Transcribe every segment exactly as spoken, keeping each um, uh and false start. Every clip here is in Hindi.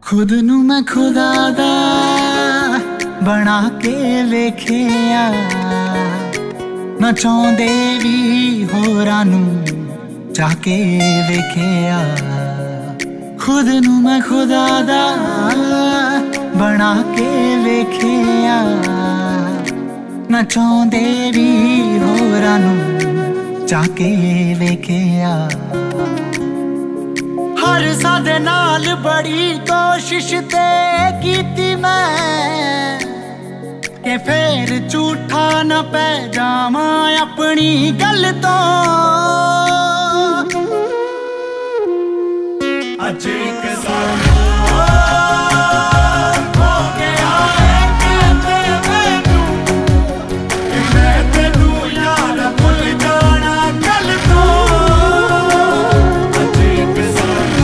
खुद नू मैं खुदा दा बना के वेखिया, ना चाहुंदे भी होरां नू जाके वेखिया। खुद नू मैं खुदा दा बना के वेखिया, ना चाहुंदे भी होरां नू जाके वेखिया। हर सादे नाल बड़ी कोशिश ते कीती मैं के फिर झूठा न पै जावां अपनी गल तो। अज इक सानू हो गया है कहते मैनू कि मैं तेनू यार भुल जाना गल तो। अज इक सानू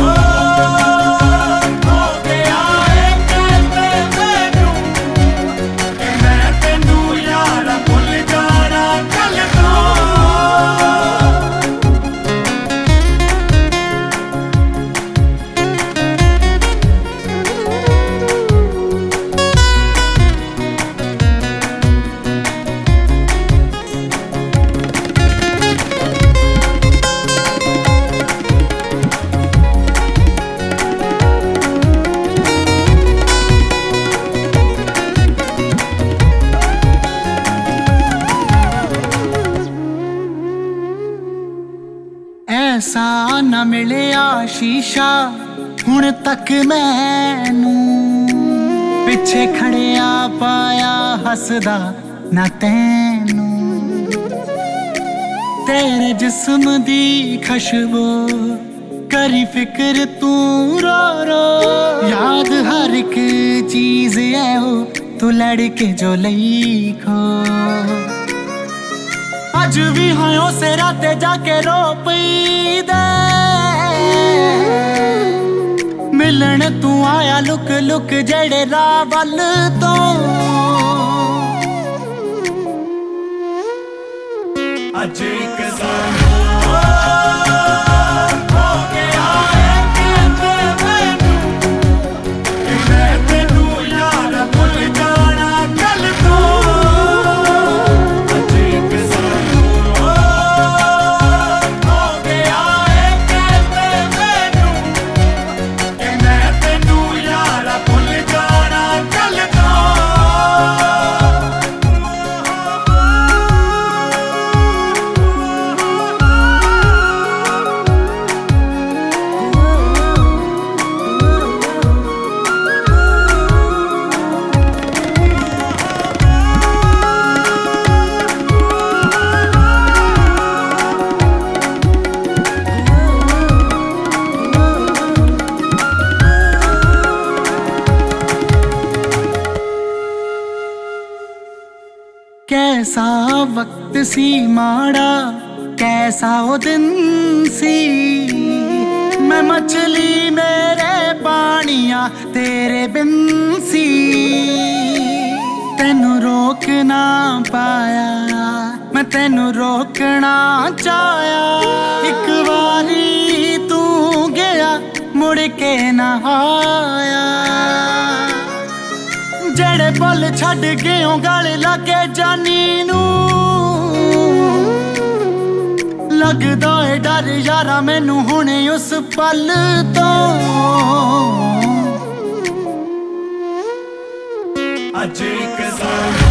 हो गया है कहते मैनू कि मैं तेनू यार भुल जाना गल तो। ऐसा न मिलिया शीशा हुण तक मैनू, पिछे खड़िया पाया हसदा ना तैनू। तेरे जिस्म दी खुशबू करी फिक्र तू रो रो, याद हर एक चीज है वो तू लड़के जो लई खो। अज भी हाँ से राते जाके रो पई दे, मिलन तू आया लुक लुक जड़े रावल तो। अज इक सानू हो गया है कहते मैनू कि मैं तेनू यार भुल जाना गल तो। अज इक सानू हो गया है कहते मैनू कि मैं तेनू यार भुल जाना गल तो। कैसा वक्त सी माड़ा कैसा वो दिन सी, मैं मछली मेरे पानिया तेरे बिन सी। तेनू रोक ना पाया मैं तेनू रोकना चाहया, एक बारी तू गया मुड़ के ना आया। जड़े पल छड़ गए गल लगे जानी नू, लगदा है डर यारा मैनू हुणे उस पल तो। अज इक सानू